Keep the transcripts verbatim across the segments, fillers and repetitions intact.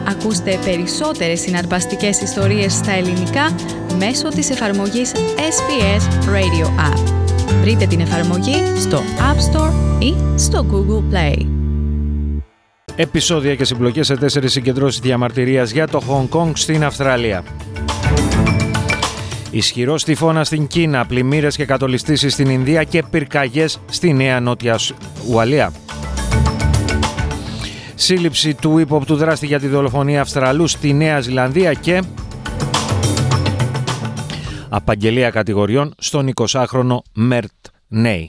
Ακούστε περισσότερες συναρπαστικές ιστορίες στα ελληνικά μέσω της εφαρμογής ες μπι ες Radio App. Βρείτε την εφαρμογή στο App Store ή στο Google Play. Επεισόδια και συμπλοκές σε τέσσερις συγκεντρώσεις διαμαρτυρίας για το Χονγκ Κονγκ στην Αυστραλία. Ισχυρός τυφώνας στην Κίνα, πλημμύρες και κατολιστήσεις στην Ινδία και πυρκαγιές στη Νέα Νότια Ουαλία. Σύλληψη του ύποπτου δράστη για τη δολοφονία Αυστραλού στη Νέα Ζηλανδία και απαγγελία κατηγοριών στον εικοσάχρονο Μέρτ Νέι.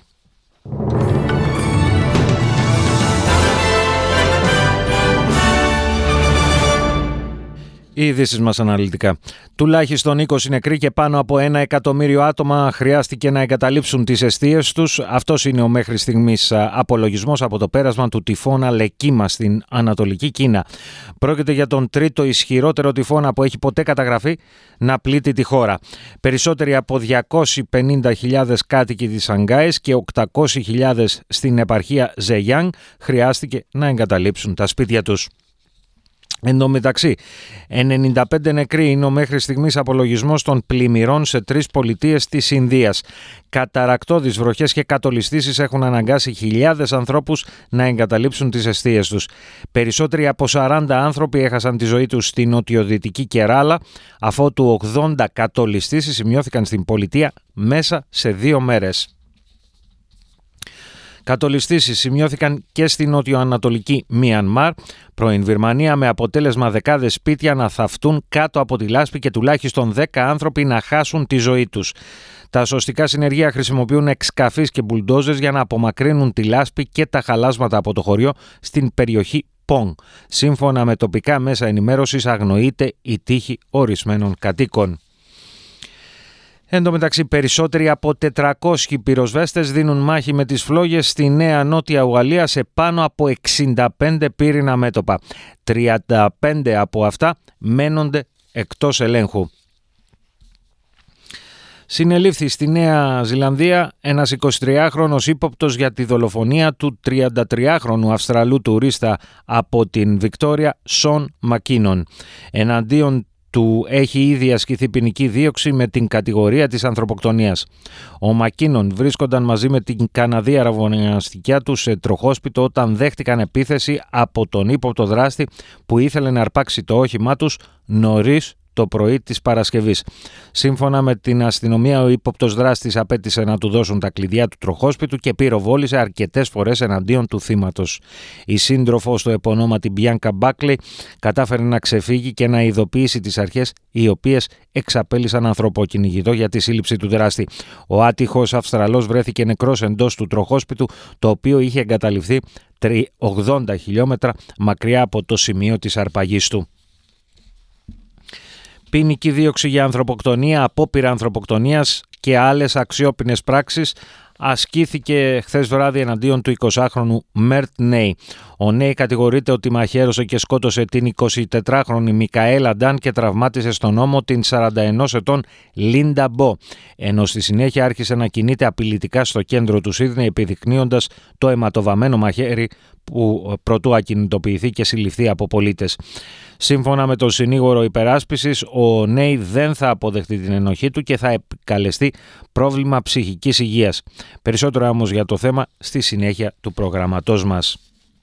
Οι ειδήσεις μας αναλυτικά. Τουλάχιστον είκοσι νεκροί και πάνω από ένα εκατομμύριο άτομα χρειάστηκε να εγκαταλείψουν τις εστίες τους. Αυτός είναι ο μέχρι στιγμής απολογισμός από το πέρασμα του τυφώνα Λεκίμα στην Ανατολική Κίνα. Πρόκειται για τον τρίτο ισχυρότερο τυφώνα που έχει ποτέ καταγραφεί να πλήττει τη χώρα. Περισσότεροι από διακόσιες πενήντα χιλιάδες κάτοικοι της Σανγκάης και οκτακόσιες χιλιάδες στην επαρχία Ζεγιάνγκ χρειάστηκε να εγκαταλείψουν τα σπίτια τους. Εν τω μεταξύ, ενενήντα πέντε νεκροί είναι ο μέχρι στιγμής απολογισμός των πλημμυρών σε τρεις πολιτείες της Ινδίας. Καταρρακτώδεις βροχές και κατολιστήσεις έχουν αναγκάσει χιλιάδες ανθρώπους να εγκαταλείψουν τις εστίες τους. Περισσότεροι από σαράντα άνθρωποι έχασαν τη ζωή τους στην νοτιοδυτική Κεράλα, αφότου ογδόντα κατολιστήσεις σημειώθηκαν στην πολιτεία μέσα σε δύο μέρες. Κατολιστήσεις σημειώθηκαν και στη νότιο-ανατολική Μιανμάρ, πρώην Βυρμανία, με αποτέλεσμα δεκάδες σπίτια να θαυτούν κάτω από τη λάσπη και τουλάχιστον δέκα άνθρωποι να χάσουν τη ζωή τους. Τα σωστικά συνεργεία χρησιμοποιούν εξκαφείς και μπουλντόζες για να απομακρύνουν τη λάσπη και τα χαλάσματα από το χωριό στην περιοχή Πονγκ. Σύμφωνα με τοπικά μέσα ενημέρωσης, αγνοείται η τύχη ορισμένων κατοίκων. Εν τω μεταξύ, περισσότεροι από τετρακόσιοι πυροσβέστες δίνουν μάχη με τις φλόγες στη Νέα Νότια Ουαλία σε πάνω από εξήντα πέντε πύρινα μέτωπα. τριάντα πέντε από αυτά μένονται εκτός ελέγχου. Συνελήφθη στη Νέα Ζηλανδία ένας εικοσιτριάχρονος ύποπτος για τη δολοφονία του τριαντατριάχρονου Αυστραλού τουρίστα από την Βικτόρια, Σον Μακίνον. Εναντίον του έχει ήδη ασκηθεί ποινική δίωξη με την κατηγορία της ανθρωποκτονίας. Ο Μακίνον βρίσκονταν μαζί με την Καναδία ραβωνιαστικιά του σε τροχόσπιτο όταν δέχτηκαν επίθεση από τον ύποπτο δράστη που ήθελε να αρπάξει το όχημά τους νωρίς το πρωί της Παρασκευής. Σύμφωνα με την αστυνομία, ο ύποπτος δράστης απέτησε να του δώσουν τα κλειδιά του τροχόσπιτου και πυροβόλησε αρκετές φορές εναντίον του θύματος. Η σύντροφος του επωνόματι Μπιάνκα Μπάκλι κατάφερε να ξεφύγει και να ειδοποιήσει τις αρχές, οι οποίες εξαπέλυσαν ανθρωποκυνηγητό για τη σύλληψη του δράστη. Ο άτυχος Αυστραλός βρέθηκε νεκρός εντός του τροχόσπιτου, το οποίο είχε εγκαταλειφθεί ογδόντα χιλιόμετρα μακριά από το σημείο της αρπαγής του. Ποινική δίωξη για ανθρωποκτονία, απόπειρα ανθρωποκτονίας και άλλες αξιόπινες πράξεις ασκήθηκε χθες βράδυ εναντίον του εικοσάχρονου Μέρτ Νέι. Ο Νέι κατηγορείται ότι μαχαίρωσε και σκότωσε την εικοσιτετράχρονη Μικαέλα Ντάν και τραυμάτισε στον ώμο την σαράντα ενός ετών Λίντα Μπο, ενώ στη συνέχεια άρχισε να κινείται απειλητικά στο κέντρο του Σίδνεϊ, επιδεικνύοντας το αιματοβαμμένο μαχαίρι που προτού ακινητοποιηθεί και συλληφθεί από πολίτες. Σύμφωνα με τον συνήγορο υπεράσπισης, ο Νέι δεν θα αποδεχτεί την ενοχή του και θα επικαλεστεί πρόβλημα ψυχικής υγείας. Περισσότερα όμως για το θέμα στη συνέχεια του προγραμματός μας.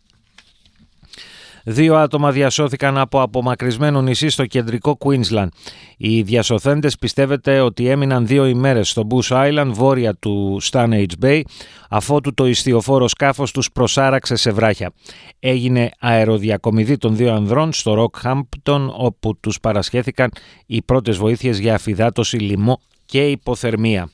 Δύο άτομα διασώθηκαν από απομακρυσμένο νησί στο κεντρικό Queensland. Οι διασωθέντες πιστεύετε ότι έμειναν δύο ημέρες στο Bush Island, βόρεια του Stanage Bay, αφότου το ιστιοφόρο σκάφος τους προσάραξε σε βράχια. Έγινε αεροδιακομιδή των δύο ανδρών στο Rockhampton, όπου τους παρασχέθηκαν οι πρώτες βοήθειες για αφυδάτωση, λοιμό και υποθερμία.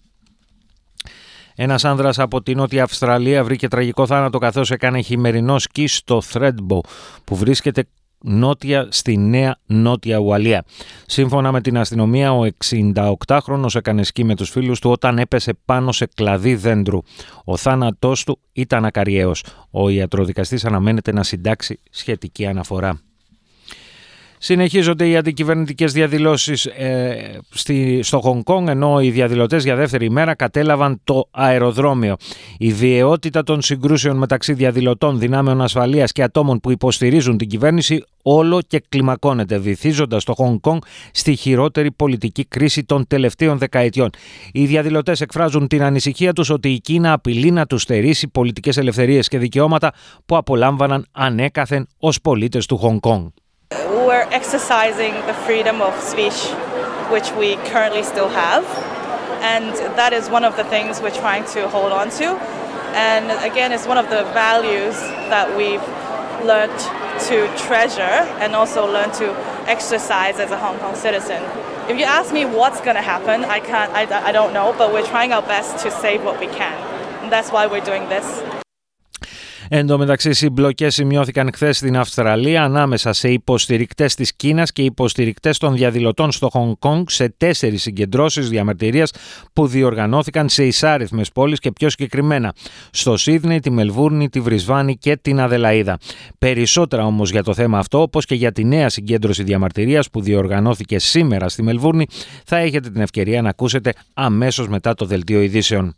Ένας άνδρας από τη Νότια Αυστραλία βρήκε τραγικό θάνατο καθώς έκανε χειμερινό σκι στο Thredbo, που βρίσκεται νότια στη Νέα Νότια Ουαλία. Σύμφωνα με την αστυνομία, ο εξηνταοκτάχρονος έκανε σκι με τους φίλους του όταν έπεσε πάνω σε κλαδί δέντρου. Ο θάνατός του ήταν ακαριαίος. Ο ιατροδικαστής αναμένεται να συντάξει σχετική αναφορά. Συνεχίζονται οι αντικυβερνητικές διαδηλώσεις ε, στη, στο Χονγκ Κονγκ, ενώ οι διαδηλωτές για δεύτερη ημέρα κατέλαβαν το αεροδρόμιο. Η βιαιότητα των συγκρούσεων μεταξύ διαδηλωτών, δυνάμεων ασφαλείας και ατόμων που υποστηρίζουν την κυβέρνηση όλο και κλιμακώνεται, βυθίζοντας το Χονγκ Κονγκ στη χειρότερη πολιτική κρίση των τελευταίων δεκαετιών. Οι διαδηλωτές εκφράζουν την ανησυχία τους ότι η Κίνα απειλεί να τους στερήσει πολιτικές ελευθερίες και δικαιώματα που απολάμβαναν ανέκαθεν ως πολίτες του Χονγκ Κονγκ. We're exercising the freedom of speech, which we currently still have, and that is one of the things we're trying to hold on to. And again, it's one of the values that we've learned to treasure and also learn to exercise as a Hong Kong citizen. If you ask me what's going to happen, I can't, I, I don't know, but we're trying our best to save what we can. And that's why we're doing this. Εν τω μεταξύ, συμπλοκές σημειώθηκαν χθες στην Αυστραλία ανάμεσα σε υποστηρικτές της Κίνας και υποστηρικτές των διαδηλωτών στο Χονγκ Κονγκ σε τέσσερις συγκεντρώσεις διαμαρτυρίας που διοργανώθηκαν σε εισάριθμες πόλεις και πιο συγκεκριμένα στο Σίδνεϊ, τη Μελβούρνη, τη Βρισβάνη και την Αδελαΐδα. Περισσότερα όμως για το θέμα αυτό, όπως και για τη νέα συγκέντρωση διαμαρτυρίας που διοργανώθηκε σήμερα στη Μελβούρνη, θα έχετε την ευκαιρία να ακούσετε αμέσως μετά το δελτίο ειδήσεων.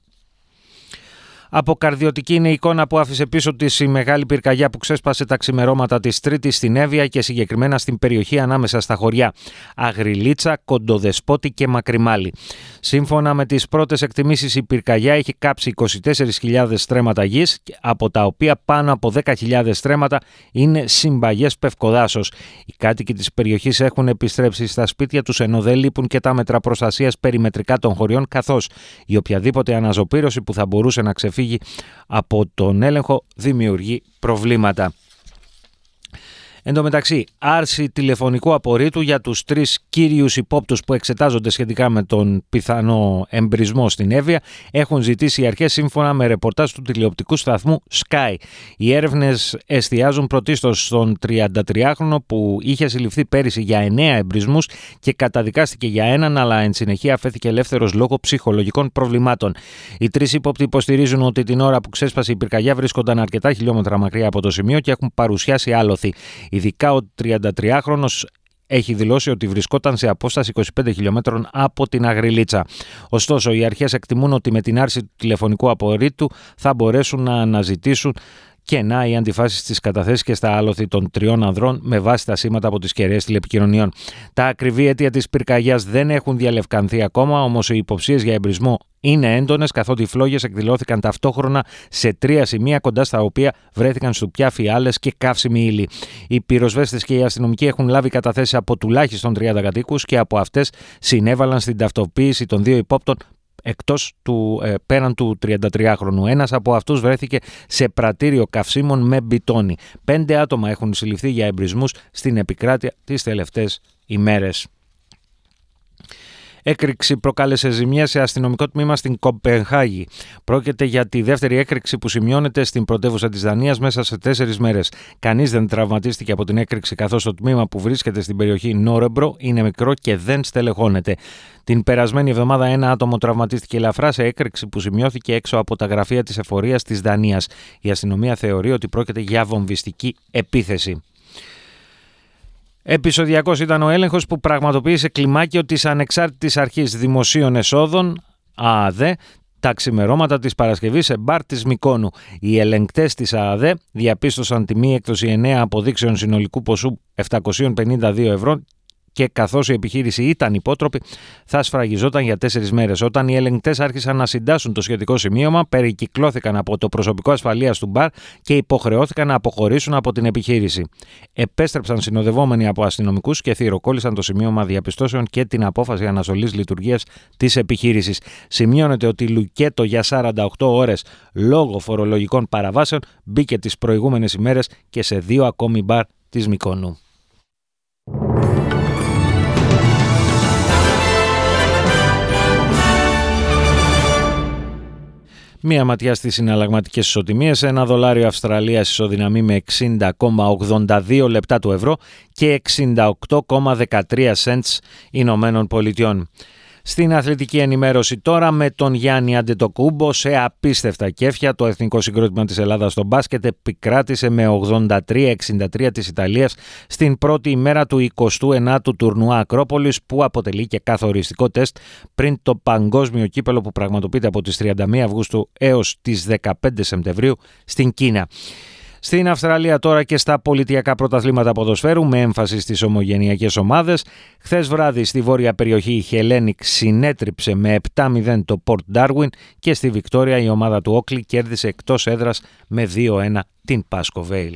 Αποκαρδιωτική είναι η εικόνα που άφησε πίσω της η μεγάλη πυρκαγιά που ξέσπασε τα ξημερώματα της Τρίτης στην Εύβοια και συγκεκριμένα στην περιοχή ανάμεσα στα χωριά Αγριλίτσα, Κοντοδεσπότη και Μακριμάλη. Σύμφωνα με τις πρώτες εκτιμήσεις, η πυρκαγιά έχει κάψει είκοσι τέσσερις χιλιάδες στρέμματα γης, από τα οποία πάνω από δέκα χιλιάδες στρέμματα είναι συμπαγές πευκοδάσος. Οι κάτοικοι της περιοχής έχουν επιστρέψει στα σπίτια τους, ενώ δεν λείπουν και τα μέτρα προστασίας περιμετρικά των χωριών, καθώς η οποιαδήποτε αναζωπήρωση που θα μπορούσε να ξεφύγει από τον έλεγχο δημιουργεί προβλήματα. Εν τω μεταξύ, άρση τηλεφωνικού απορρίτου για τους τρεις κύριους υπόπτους που εξετάζονται σχετικά με τον πιθανό εμπρισμό στην Εύβοια έχουν ζητήσει οι αρχές, σύμφωνα με ρεπορτάζ του τηλεοπτικού σταθμού Sky. Οι έρευνες εστιάζουν πρωτίστως στον τριαντατριάχρονο που είχε συλληφθεί πέρυσι για εννέα εμπρισμούς και καταδικάστηκε για έναν, αλλά εν συνεχεία αφέθηκε ελεύθερος λόγω ψυχολογικών προβλημάτων. Οι τρεις υπόπτοι υποστηρίζουν ότι την ώρα που ξέσπασε η πυρκαγιά βρίσκονταν αρκετά χιλιόμετρα μακριά από το σημείο και έχουν παρουσιάσει άλοθη. Ειδικά ο τριαντατριάχρονος έχει δηλώσει ότι βρισκόταν σε απόσταση είκοσι πέντε χιλιόμετρων από την Αγριλίτσα. Ωστόσο, οι αρχές εκτιμούν ότι με την άρση του τηλεφωνικού απορρίτου θα μπορέσουν να αναζητήσουν κενά οι αντιφάσεις στις καταθέσεις και στα άλοθη των τριών ανδρών με βάση τα σήματα από τις κεραίες τηλεπικοινωνιών. Τα ακριβή αίτια της πυρκαγιάς δεν έχουν διαλευκανθεί ακόμα, όμως οι υποψίες για εμπρισμό είναι έντονες, καθότι οι φλόγες εκδηλώθηκαν ταυτόχρονα σε τρία σημεία κοντά στα οποία βρέθηκαν στουπιά, φιάλες και καύσιμη ύλη. Οι πυροσβέστες και οι αστυνομικοί έχουν λάβει καταθέσεις από τουλάχιστον τριάντα κατοίκους και από αυτές συνέβαλαν στην ταυτοποίηση των δύο υπόπτων εκτός του, ε, πέραν του τριαντατριάχρονου. Ένας από αυτούς βρέθηκε σε πρατήριο καυσίμων με μπιτόνι. Πέντε άτομα έχουν συλληφθεί για εμπρισμούς στην επικράτεια τις τελευταίες ημέρες. Έκρηξη προκάλεσε ζημιές σε αστυνομικό τμήμα στην Κοπενχάγη. Πρόκειται για τη δεύτερη έκρηξη που σημειώνεται στην πρωτεύουσα της Δανίας μέσα σε τέσσερις μέρες. Κανείς δεν τραυματίστηκε από την έκρηξη, καθώς το τμήμα που βρίσκεται στην περιοχή Νόρεμπρο είναι μικρό και δεν στελεχώνεται. Την περασμένη εβδομάδα ένα άτομο τραυματίστηκε ελαφρά σε έκρηξη που σημειώθηκε έξω από τα γραφεία της εφορίας της Δανίας. Η αστυνομία θεωρεί ότι πρόκειται για βομβιστική επίθεση. Επεισοδιακός ήταν ο έλεγχος που πραγματοποίησε κλιμάκιο της Ανεξάρτητης Αρχής Δημοσίων Εσόδων, ΑΑΔΕ, τα ξημερώματα της Παρασκευής σε μπαρ της Μυκόνου. Οι ελεγκτές της ΑΑΔΕ διαπίστωσαν τη μη έκδοση εννέα αποδείξεων συνολικού ποσού επτακόσια πενήντα δύο ευρώ και καθώς η επιχείρηση ήταν υπότροπη, θα σφραγιζόταν για τέσσερις μέρες. Όταν οι ελεγκτές άρχισαν να συντάσσουν το σχετικό σημείωμα, περικυκλώθηκαν από το προσωπικό ασφαλείας του μπαρ και υποχρεώθηκαν να αποχωρήσουν από την επιχείρηση. Επέστρεψαν συνοδευόμενοι από αστυνομικούς και θυροκόλλησαν το σημείωμα διαπιστώσεων και την απόφαση αναστολής λειτουργίας της επιχείρησης. Σημειώνεται ότι λουκέτο για σαράντα οκτώ ώρες λόγω φορολογικών παραβάσεων μπήκε τις προηγούμενες ημέρες και σε δύο ακόμη μπαρ της Μυκόνου. Μία ματιά στις συναλλαγματικές ισοτιμίες. Ένα δολάριο Αυστραλίας ισοδυναμεί με εξήντα κόμμα ογδόντα δύο λεπτά του ευρώ και εξήντα οκτώ κόμμα δεκατρία σέντς Ηνωμένων Πολιτειών. Στην αθλητική ενημέρωση τώρα με τον Γιάννη Αντετοκούμπο σε απίστευτα κέφια. Το εθνικό συγκρότημα της Ελλάδας στο μπάσκετ επικράτησε με ογδόντα τρία εξήντα τρία της Ιταλίας στην πρώτη ημέρα του εικοστού ενάτου τουρνουά Ακρόπολης, που αποτελεί και καθοριστικό τεστ πριν το παγκόσμιο κύπελο που πραγματοποιείται από τις τριάντα μία Αυγούστου έως τις δεκαπέντε Σεπτεμβρίου στην Κίνα. Στην Αυστραλία τώρα και στα πολιτιακά πρωταθλήματα ποδοσφαίρου με έμφαση στις ομογενειακές ομάδες. Χθες βράδυ στη βόρεια περιοχή η Hellenic συνέτριψε με επτά μηδέν το Port Darwin και στη Βικτόρια η ομάδα του Όκλι κέρδισε εκτός έδρας με δύο ένα την Pasco Vale.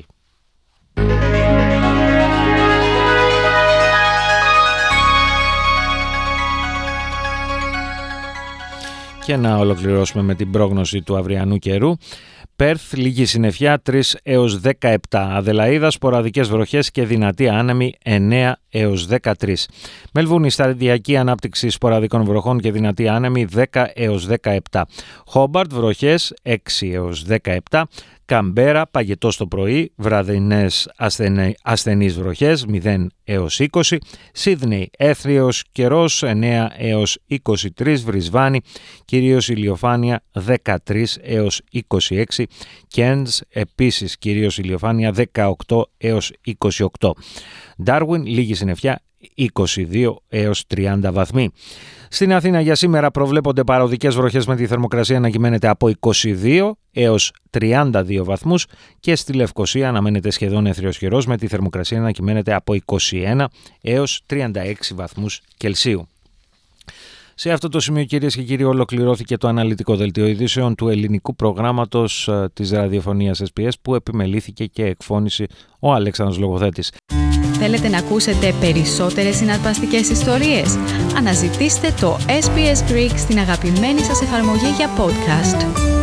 Και να ολοκληρώσουμε με την πρόγνωση του αυριανού καιρού. Πέρθ, λίγη συννεφιά τρεις έως δεκαεπτά. Αδελαΐδα, σποραδικές βροχές και δυνατή άνεμη εννέα έως δεκατρία. Μελβούνι, σταδιακή ανάπτυξη σποραδικών βροχών και δυνατή άνεμη δέκα έως δεκαεπτά. Χόμπαρτ, βροχές έξι έως δεκαεπτά. Καμπέρα, παγετό το πρωί, βραδινές ασθενε, ασθενείς βροχές μηδέν έως είκοσι. Σίδνεϊ, έθριος καιρός εννέα έως είκοσι τρία. Βρισβάνη, κυρίως ηλιοφάνεια δεκατρία έως είκοσι έξι. Κέντς, επίσης κυρίως ηλιοφάνεια δεκαοκτώ έως είκοσι οκτώ. Ντάρουιν, λίγη συννεφιά είκοσι δύο έως τριάντα βαθμοί. Στην Αθήνα για σήμερα προβλέπονται παροδικές βροχές με τη θερμοκρασία να κυμαίνεται από είκοσι δύο έως τριάντα δύο βαθμούς και στη Λευκοσία αναμένεται σχεδόν έθριος καιρός με τη θερμοκρασία να κυμαίνεται από είκοσι ένα έως τριάντα έξι βαθμούς Κελσίου. Σε αυτό το σημείο, κυρίες και κύριοι, ολοκληρώθηκε το αναλυτικό δελτίο ειδήσεων του ελληνικού προγράμματος της ραδιοφωνίας ες μπι ες που επιμελήθηκε και εκφώνησε ο Αλέξανδρος Λογοθέτης. Θέλετε να ακούσετε περισσότερες συναρπαστικές ιστορίες? Αναζητήστε το ες μπι ες Greek στην αγαπημένη σας εφαρμογή για podcast.